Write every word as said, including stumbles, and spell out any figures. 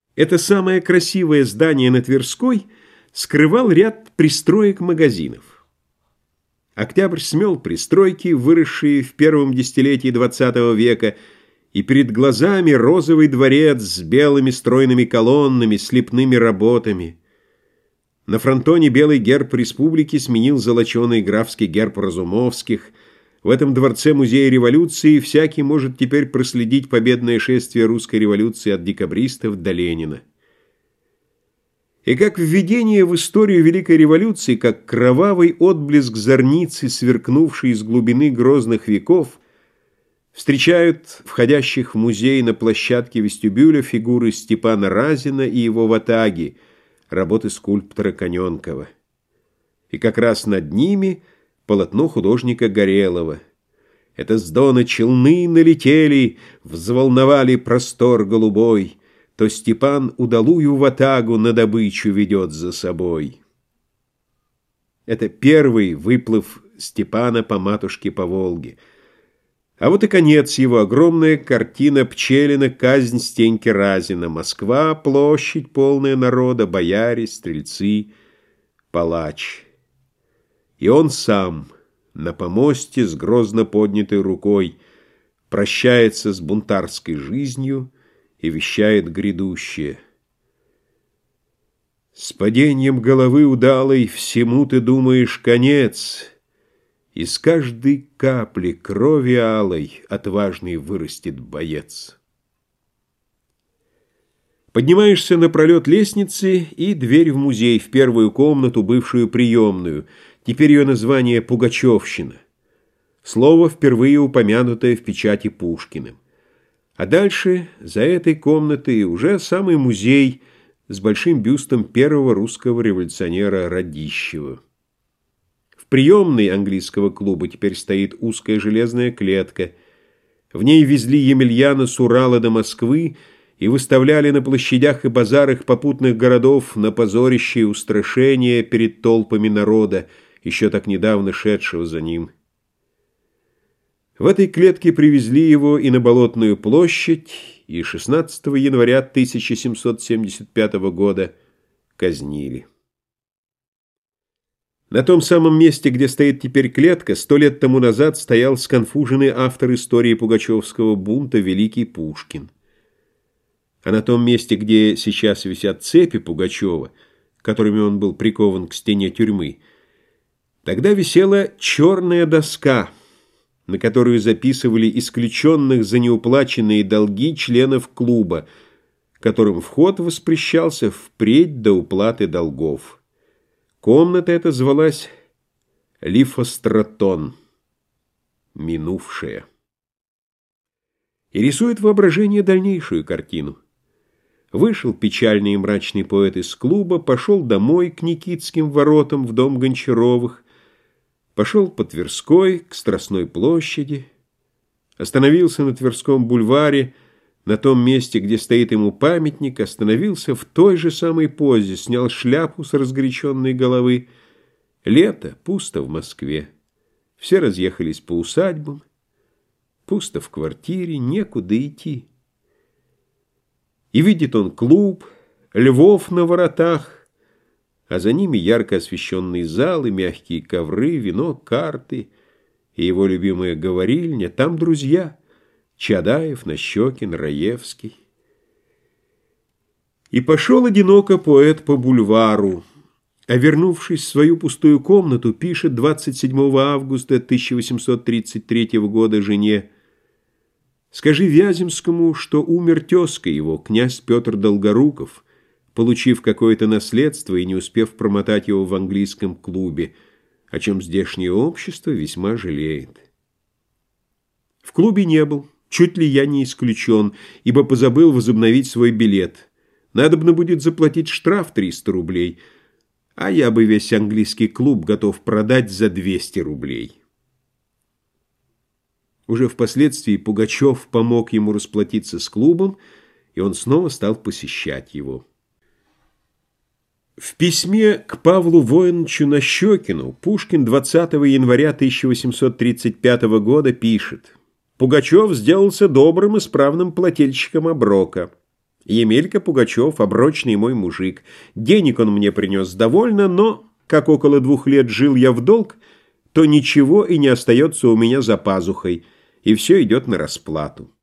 Это самое красивое здание на Тверской скрывал ряд пристроек-магазинов. Октябрь смел пристройки, выросшие в первом десятилетии двадцатого века, и перед глазами розовый дворец с белыми стройными колоннами, с лепными работами. На фронтоне белый герб республики сменил золоченый графский герб Разумовских. В этом дворце-музея революции всякий может теперь проследить победное шествие русской революции от декабристов до Ленина. И как введение в историю Великой революции, как кровавый отблеск зорницы, сверкнувший из глубины грозных веков, встречают входящих в музей на площадке вестибюля фигуры Степана Разина и его ватаги, работы скульптора Каненкова. И как раз над ними полотно художника Горелого. Это с дона челны налетели, взволновали простор голубой, то Степан удалую ватагу на добычу ведет за собой. Это первый выплыв Степана по матушке по Волге. А вот и конец его, огромная картина Пчелина «Казнь Стеньки Разина». Москва, площадь, полная народа, бояре, стрельцы, палач. И он сам на помосте с грозно поднятой рукой прощается с бунтарской жизнью и вещает грядущее. С падением головы удалой всему ты думаешь конец, из каждой капли крови алой отважный вырастет боец. Поднимаешься на пролет лестницы, и дверь в музей, в первую комнату, бывшую приемную. Теперь ее название «Пугачевщина». Слово, впервые упомянутое в печати Пушкиным. А дальше, за этой комнатой, уже самый музей с большим бюстом первого русского революционера Радищева. В приемной английского клуба теперь стоит узкая железная клетка. В ней везли Емельяна с Урала до Москвы и выставляли на площадях и базарах попутных городов на позорище и устрашение перед толпами народа, еще так недавно шедшего за ним. В этой клетке привезли его и на Болотную площадь, и шестнадцатого января тысяча семьсот семьдесят пятого года казнили. На том самом месте, где стоит теперь клетка, сто лет тому назад стоял сконфуженный автор истории пугачевского бунта великий Пушкин. А на том месте, где сейчас висят цепи Пугачева, которыми он был прикован к стене тюрьмы, тогда висела черная доска, на которую записывали исключенных за неуплаченные долги членов клуба, которым вход воспрещался впредь до уплаты долгов. Комната эта звалась Лифостратон, минувшая. И рисует воображение дальнейшую картину. Вышел печальный и мрачный поэт из клуба, пошел домой к Никитским воротам в дом Гончаровых, пошел по Тверской к Страстной площади, остановился на Тверском бульваре, на том месте, где стоит ему памятник, остановился в той же самой позе, снял шляпу с разгоряченной головы. Лето, пусто в Москве. Все разъехались по усадьбам, пусто в квартире, некуда идти. И видит он клуб, львов на воротах, а за ними ярко освещенные залы, мягкие ковры, вино, карты и его любимая говорильня. Там друзья — Чадаев, Нащекин, Раевский. И пошел одиноко поэт по бульвару, а вернувшись в свою пустую комнату, пишет двадцать седьмого августа тысяча восемьсот тридцать третьего года жене: «Скажи Вяземскому, что умер тезка его, князь Петр Долгоруков, получив какое-то наследство и не успев промотать его в английском клубе, о чем здешнее общество весьма жалеет». В клубе не был, чуть ли я не исключен, ибо позабыл возобновить свой билет. Надобно будет заплатить штраф триста рублей, а я бы весь английский клуб готов продать за двести рублей. Уже впоследствии Пугачев помог ему расплатиться с клубом, и он снова стал посещать его. В письме к Павлу Воиновичу Нащекину Пушкин двадцатого января тысяча восемьсот тридцать пятого года пишет: «Пугачев сделался добрым и справным плательщиком оброка. Емелька Пугачев, оброчный мой мужик. Денег он мне принес довольно, но, как около двух лет жил я в долг, то ничего и не остается у меня за пазухой, и все идет на расплату.